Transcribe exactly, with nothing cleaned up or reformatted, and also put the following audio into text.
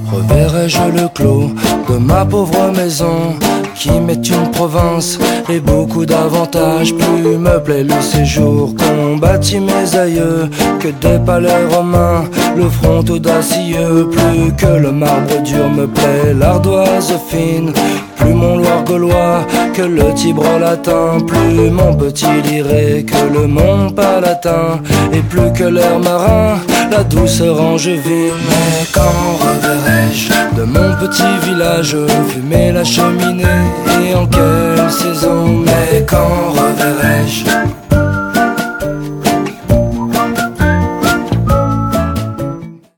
Reverrai-je le clos de ma pauvre maison qui m'est une province et beaucoup d'avantages? Plus me plaît le séjour qu'ont bâti mes aïeux que des palais romains, le front audacieux. Plus que le marbre dur me plaît l'ardoise fine, plus mon Loir gaulois que le Tibre latin, plus mon petit Liré que le Mont Palatin, et plus que l'air marin, la douceur angevine. Mais quand reverrai-je de mon petit village fumer la cheminée, et en quelle saison? Mais quand reverrai-je